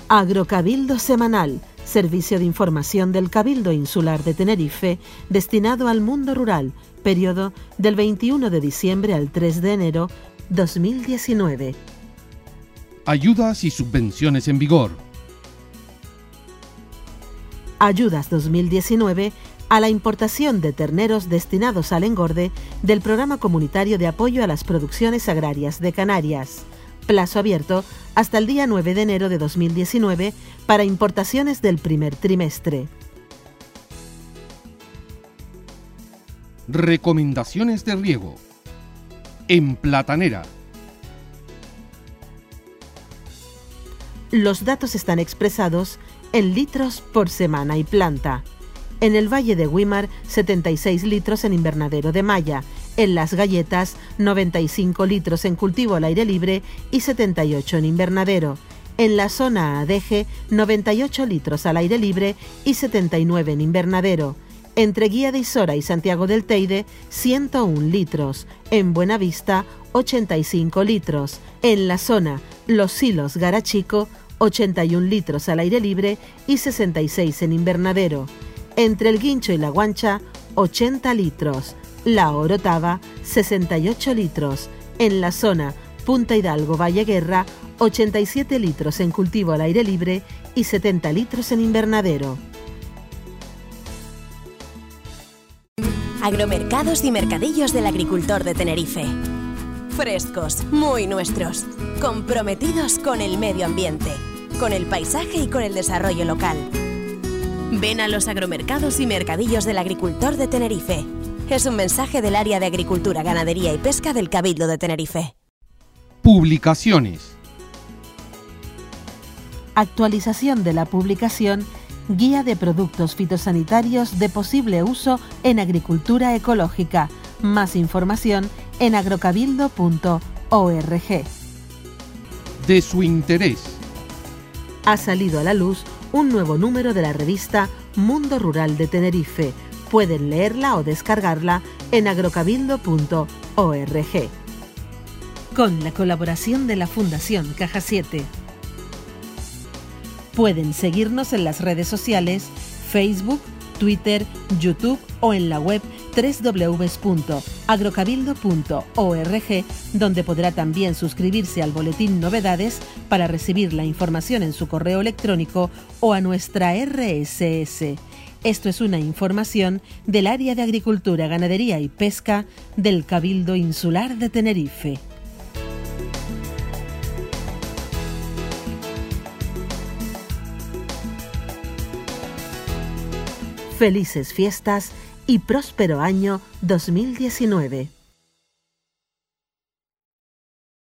Agrocabildo Semanal, servicio de información del Cabildo Insular de Tenerife, destinado al mundo rural, periodo del 21 de diciembre al 3 de enero 2019. Ayudas y subvenciones en vigor. Ayudas 2019 a la importación de terneros destinados al engorde del Programa Comunitario de Apoyo a las Producciones Agrarias de Canarias. Plazo abierto hasta el día 9 de enero de 2019 para importaciones del primer trimestre. Recomendaciones de riego. En Platanera. Los datos están expresados en litros por semana y planta. En el Valle de Güímar, 76 litros en invernadero de malla. En Las Galletas, 95 litros en cultivo al aire libre y 78 en invernadero. En la zona Adeje, 98 litros al aire libre y 79 en invernadero. Entre Guía de Isora y Santiago del Teide, 101 litros. En Buenavista, 85 litros. En la zona Los Silos Garachico, 81 litros al aire libre y 66 en invernadero. Entre el Guincho y la Guancha, 80 litros. La Orotava, 68 litros. En la zona Punta Hidalgo Valle Guerra, 87 litros en cultivo al aire libre y 70 litros en invernadero. Agromercados y mercadillos del agricultor de Tenerife. Frescos, muy nuestros, comprometidos con el medio ambiente, con el paisaje y con el desarrollo local. Ven a los agromercados y mercadillos del agricultor de Tenerife. Es un mensaje del Área de Agricultura, Ganadería y Pesca del Cabildo de Tenerife. Publicaciones. Actualización de la publicación Guía de Productos Fitosanitarios de Posible Uso en Agricultura Ecológica. Más información en agrocabildo.org. De su interés. Ha salido a la luz un nuevo número de la revista Mundo Rural de Tenerife. Pueden leerla o descargarla en agrocabildo.org. Con la colaboración de la Fundación Caja 7. Pueden seguirnos en las redes sociales, Facebook, Twitter, YouTube o en la web www.agrocabildo.org, donde podrá también suscribirse al boletín Novedades para recibir la información en su correo electrónico o a nuestra RSS. Esto es una información del Área de Agricultura, Ganadería y Pesca del Cabildo Insular de Tenerife. Felices fiestas y próspero año 2019.